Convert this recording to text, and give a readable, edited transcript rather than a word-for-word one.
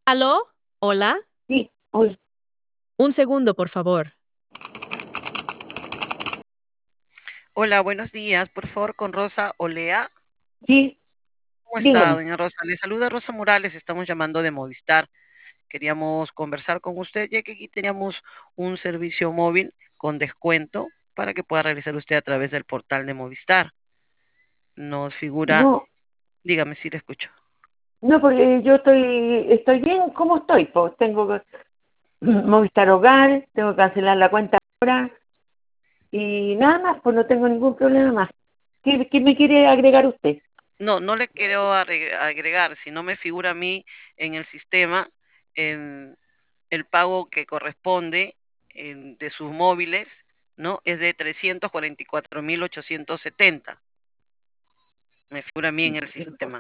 ¿Aló? ¿Hola? Sí, hoy, Un segundo, por favor. Hola, buenos días. Por favor, con Rosa Olea. sí, ¿Cómo está, dígame. doña Rosa? Le saluda Rosa Morales. Estamos llamando de Movistar. Queríamos conversar con usted, ya que aquí teníamos un servicio móvil con descuento para que pueda realizar usted a través del portal de Movistar. Nos figura, No, dígame si le escucho. no, porque yo estoy bien como estoy, pues tengo que Movistar Hogar, tengo que cancelar la cuenta ahora y nada más, pues no tengo ningún problema más. ¿Qué me quiere agregar usted? No, no le quiero agregar, sino me figura a mí en el sistema en el pago que corresponde de sus móviles, ¿no? Es de 344.870. Me figura a mí en el sistema.